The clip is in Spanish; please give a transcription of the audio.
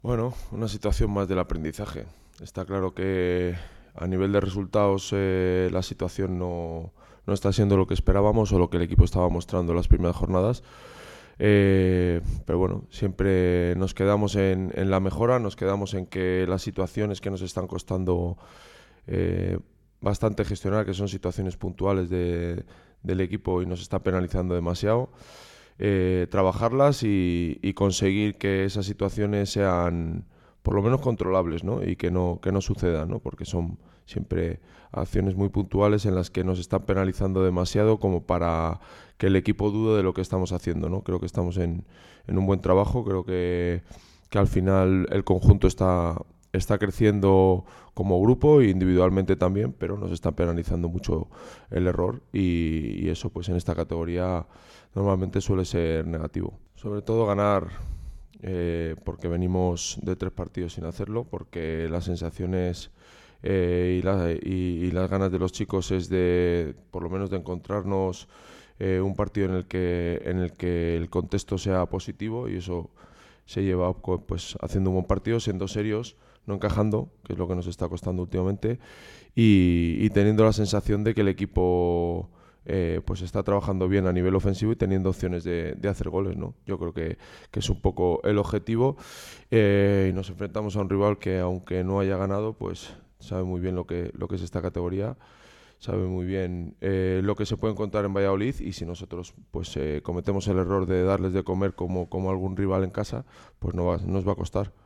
Bueno, una situación más del aprendizaje. Está claro que a nivel de resultados la situación no está siendo lo que esperábamos o lo que el equipo estaba mostrando en las primeras jornadas. Pero bueno, siempre nos quedamos en la mejora, nos quedamos en que las situaciones que nos están costando eh, bastante gestionar, que son situaciones puntuales del equipo y nos está penalizando demasiado, trabajarlas y conseguir que esas situaciones sean por lo menos controlables, ¿no? Y que no sucedan, ¿no? Porque son siempre acciones muy puntuales en las que nos están penalizando demasiado como para que el equipo dude de lo que estamos haciendo, ¿no? Creo que estamos en un buen trabajo, creo que al final el conjunto está creciendo como grupo e individualmente también, pero nos está penalizando mucho el error y eso pues en esta categoría normalmente suele ser negativo. Sobre todo ganar porque venimos de 3 partidos sin hacerlo, porque las sensaciones y las ganas de los chicos es de, por lo menos, de encontrarnos un partido en el que el contexto sea positivo y eso se lleva pues haciendo un buen partido, siendo serios, no encajando, que es lo que nos está costando últimamente, y teniendo la sensación de que el equipo pues está trabajando bien a nivel ofensivo y teniendo opciones de hacer goles, ¿no? Yo creo que es un poco el objetivo y nos enfrentamos a un rival que aunque no haya ganado, pues sabe muy bien lo que es esta categoría, sabe muy bien lo que se puede encontrar en Valladolid y si nosotros pues cometemos el error de darles de comer como algún rival en casa, pues nos va a costar.